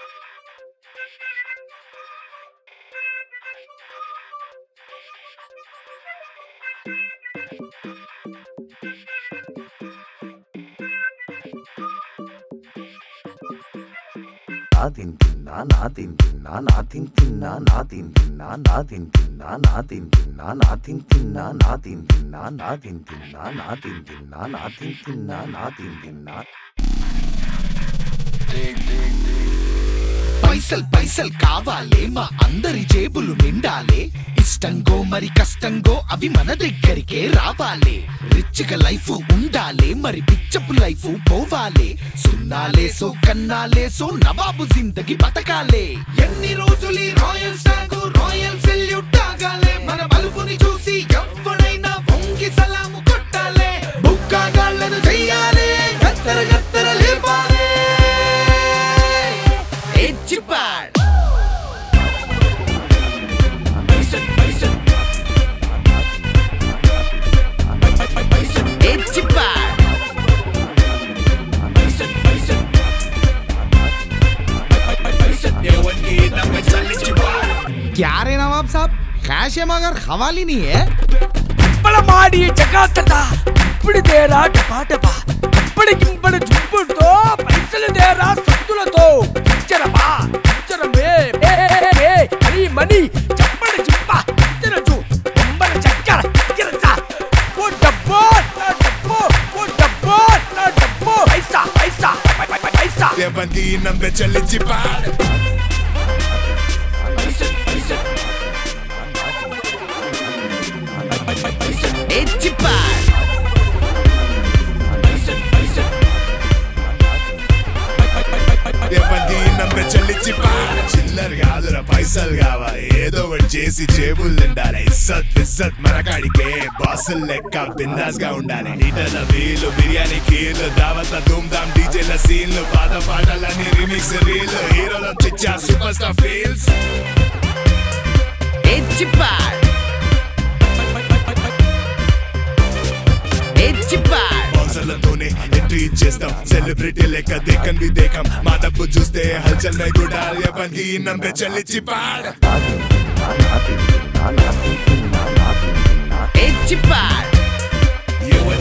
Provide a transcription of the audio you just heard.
పైసల్ పైసల్ కావాలే మా అందరి జేబులు నిండాలే ఇష్టంగో మరి కష్టంగో అవి మన దగ్గరికే రావాలే రిచ్గా లైఫ్ ఉండాలే మరి పిచ్చపు లైఫ్ పోవాలే సున్నాలే సో కన్నాలే సో నవాబు జిందగీ బతకాలే ఎన్ని రోజులు రాయల్ స్టాగ్ రాయల్ సెల్యూట్ ఆగాలే మన బలుపుని చూసి ఎవ్వడైనా వంగి సలాము కొట్టాలే బుక్కాగాళ్ళను చెయ్యాలే గత్తర గత్తర లేపాలే Ejipad Bison Bison Ejipad Bison Bison Bison देवन की नाम में चल Ejipad क्या रे नवाब साहब कैश है मगर हवाली नहीं है बड़ा माड़ी जगाता ఇప్పుడు దేరా టపాటపా ఇప్పుడు గింపడ జుంపుతో పైసలు దేరా సత్తులతో ఇచ్చరమా ఇచ్చరమే ఏ అరి మనీ చప్పడ జుంప ఇచ్చరజు బొంబర చక్కర ఇచ్చరసా ఓ డబ్బో నా డబ్బో ఓ డబ్బో నా డబ్బో పైసా పైసా పైసా देवन की नाम में चल Ejipad Ejipad చిల్లర కాదురా పైసలు కావాలి ఏదో ఒకటి చేసి జేబులు నిండాలి ఇజ్జత్ ఇజ్జత్ మనకాడికే బాసులు లెక్క బిందాస్ గా ఉండాలి నీటల వీలు బిర్యానీ కీలు దావత్ల ధూమ్ ధామ్ డీజేల సీన్లు పాత పాటలని రీమిక్స్ రీలు హీరోల చిచ్చా super star feels Ejipad Ejipad బాక్సర్లతోనే ఎంట్రీ ఇచ్చేస్తాం సెలబ్రిటీ లెక్క దేకం వి దేకం మా డబ్బు చూస్తే హల్చల్ మై గుడాల్ ఎవరికి నంబే చల్ Ejipad Ejipad